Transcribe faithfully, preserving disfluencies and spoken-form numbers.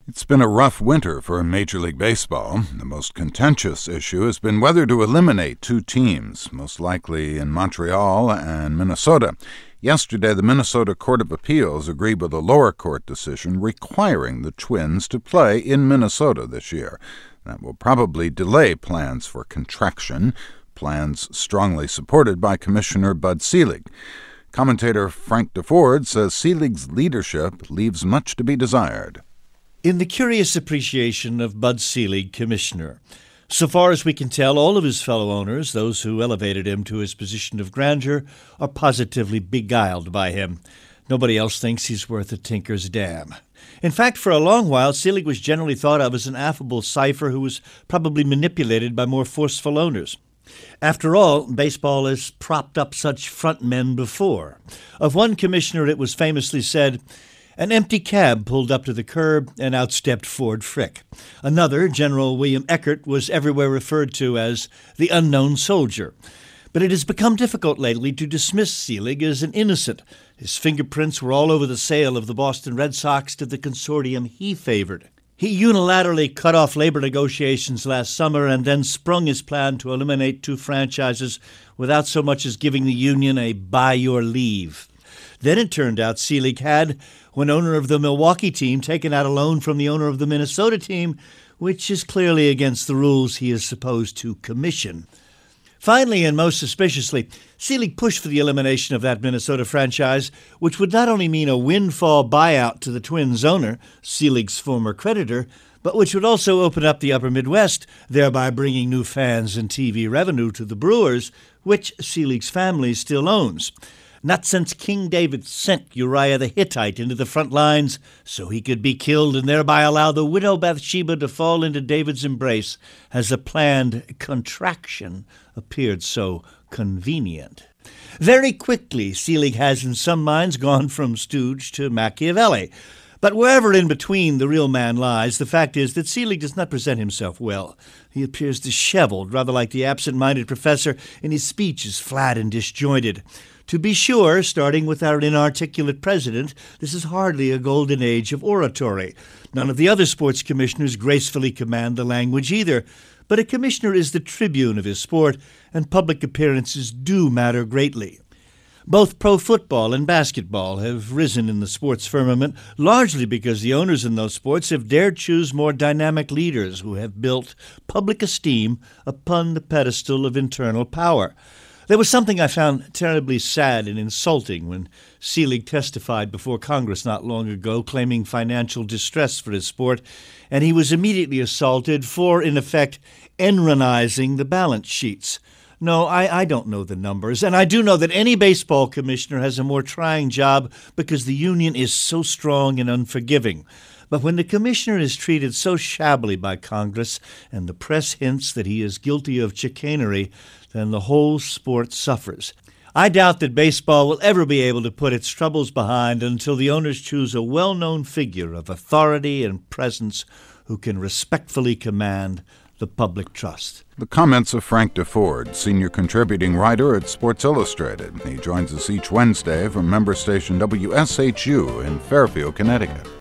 It's been a rough winter for Major League Baseball. The most contentious issue has been whether to eliminate two teams, most likely in Montreal and Minnesota. Yesterday, the Minnesota Court of Appeals agreed with a lower court decision requiring the Twins to play in Minnesota this year. That will probably delay plans for contraction, plans strongly supported by Commissioner Bud Selig. Commentator Frank Deford says Selig's leadership leaves much to be desired. In the curious appreciation of Bud Selig, Commissioner, so far as we can tell, all of his fellow owners, those who elevated him to his position of grandeur, are positively beguiled by him. Nobody else thinks he's worth a tinker's dam. In fact, for a long while, Selig was generally thought of as an affable cipher who was probably manipulated by more forceful owners. After all, baseball has propped up such front men before. Of one commissioner, it was famously said, "An empty cab pulled up to the curb and outstepped Ford Frick." Another, General William Eckert, was everywhere referred to as the unknown soldier. But it has become difficult lately to dismiss Selig as an innocent. His fingerprints were all over the sale of the Boston Red Sox to the consortium he favored. He unilaterally cut off labor negotiations last summer and then sprung his plan to eliminate two franchises without so much as giving the union a buy your leave. Then it turned out Selig had, when owner of the Milwaukee team, taken out a loan from the owner of the Minnesota team, which is clearly against the rules he is supposed to commission. Finally, and most suspiciously, Selig pushed for the elimination of that Minnesota franchise, which would not only mean a windfall buyout to the Twins' owner, Selig's former creditor, but which would also open up the upper Midwest, thereby bringing new fans and T V revenue to the Brewers, which Selig's family still owns. Not since King David sent Uriah the Hittite into the front lines so he could be killed and thereby allow the widow Bathsheba to fall into David's embrace has a planned contraction appeared so convenient. Very quickly, Selig has in some minds gone from stooge to Machiavelli. But wherever in between the real man lies, the fact is that Selig does not present himself well. He appears disheveled, rather like the absent-minded professor, and his speech is flat and disjointed. To be sure, starting with our inarticulate president, this is hardly a golden age of oratory. None of the other sports commissioners gracefully command the language either. But a commissioner is the tribune of his sport, and public appearances do matter greatly. Both pro football and basketball have risen in the sports firmament, largely because the owners in those sports have dared choose more dynamic leaders who have built public esteem upon the pedestal of internal power. There was something I found terribly sad and insulting when Selig testified before Congress not long ago, claiming financial distress for his sport, and he was immediately assaulted for, in effect, Enronizing the balance sheets. No, I, I don't know the numbers, and I do know that any baseball commissioner has a more trying job because the union is so strong and unforgiving. But when the commissioner is treated so shabbily by Congress and the press hints that he is guilty of chicanery, then the whole sport suffers. I doubt that baseball will ever be able to put its troubles behind until the owners choose a well-known figure of authority and presence who can respectfully command the public trust. The comments of Frank Deford, senior contributing writer at Sports Illustrated. He joins us each Wednesday from member station W S H U in Fairfield, Connecticut.